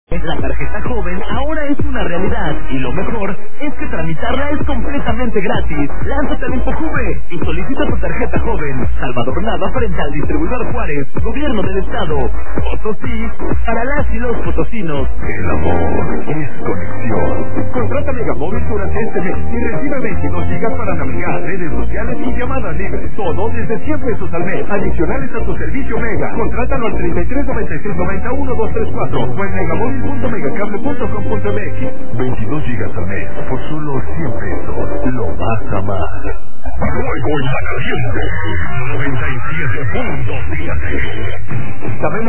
La tarjeta joven ahora es una realidad y lo mejor es que tramitarla es completamente gratis. Lánzate al InfoJuve y solicita tu tarjeta joven. Salvador Nava frente al distribuidor Juárez, Gobierno del Estado. Potosí, para las y los potosinos. El amor es conexión. Contrata Megamóvil durante este mes y recibe 22 gigas para navegar, redes sociales y llamadas libres. Todo desde 100 pesos al mes. Adicionales a tu servicio Mega. Contrátalo al 33 96 90 1234 o en megacable.com.mx. 22 gigas al mes por solo 100 pesos. Lo vas a amar. Luego en la caliente 97.7. Sabemos